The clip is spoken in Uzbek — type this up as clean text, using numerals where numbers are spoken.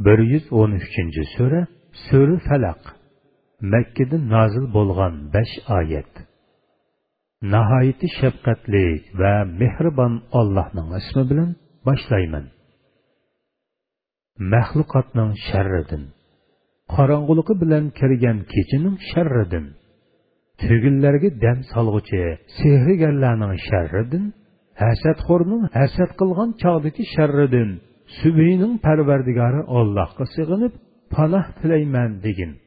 113 sura Sura Falaq. Mekkede nazil bolgan 5 ayet. Nahayeti şefqatli ve mehriban Allah'ның ismi bilan başlayman. Məxluqatның şerridən, qarangılığı bilan kirgan keçinin şerridən, tügünlərə dəm salğıcı sehrigarlarning şerridən, hasadxorning hasad qilgan chaqdagi şerridən, Sübhinin Parvardigori Allohga sig'inib panoh tilayman degin.